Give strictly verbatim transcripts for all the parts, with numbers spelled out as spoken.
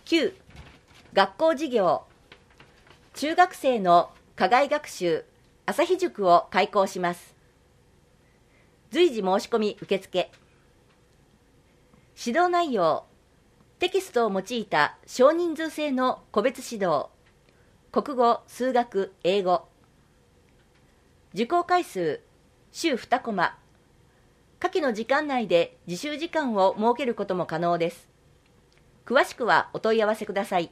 きゅう. 学校事業中学生の課外学習朝日塾を開講します。随時申し込み受付。指導内容、テキストを用いた少人数制の個別指導、国語、数学、英語。受講回数、週にコマ。下記の時間内で自習時間を設けることも可能です。詳しくはお問い合わせください。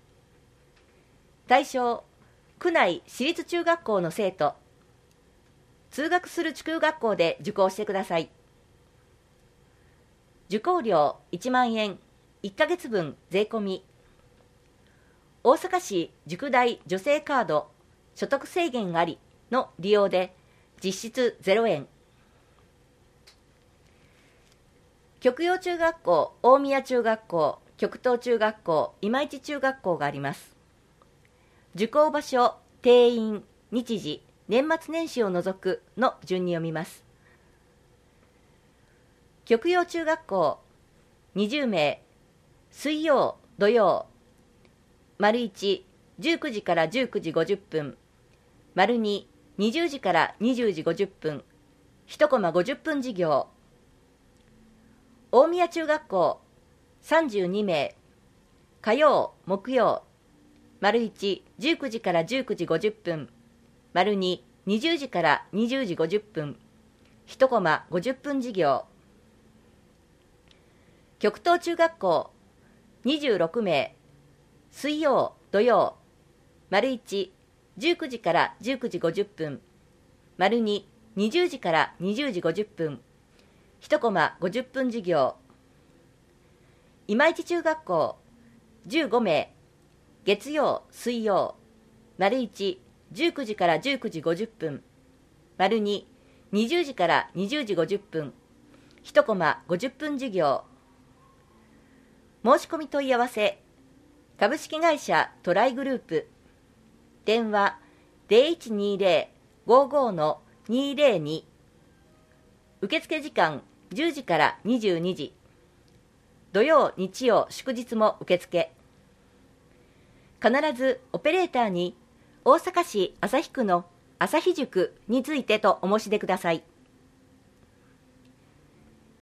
対象、区内私立中学校の生徒。通学する中学校で受講してください。受講料いちまんえん、いっかげつぶん税込み。大阪市塾代助成カード、所得制限ありの利用で実質ゼロえん。極陽中学校、大宮中学校、極東中学校、今市中学校があります。受講場所、定員、日時、年末年始を除くの順に読みます。極陽中学校にじゅうめい、水曜、土曜、丸いち、じゅうくじからじゅうくじごじゅっぷん、丸に、にじゅうじからにじゅうじごじゅっぷん、いちコマごじゅっぷん授業。大宮中学校さんじゅうにめい、火曜、木曜、丸いち、じゅうくじからじゅうくじごじゅっぷん、丸に、にじゅうじからにじゅうじごじゅっぷん、いちコマごじゅっぷん授業。極東中学校にじゅうろくめい、水曜、土曜、丸いち、じゅうくじからじゅうくじごじゅっぷん、丸に、にじゅうじからにじゅうじごじゅっぷん、いちコマごじゅっぷん授業。今市中学校じゅうごめい、月曜、水曜、丸いち、じゅうくじからじゅうくじごじゅっぷん、丸に、にじゅうじからにじゅうじごじゅっぷん、いちコマごじゅっぷん授業。申し込み問い合わせ、株式会社トライグループ、電話 ゼロいちにゼロ ごーごー のにゼロに、受付時間じゅうじからにじゅうにじ、土曜、日曜、祝日も受付。必ずオペレーターに大阪市旭区の朝日塾についてとお申し出ください。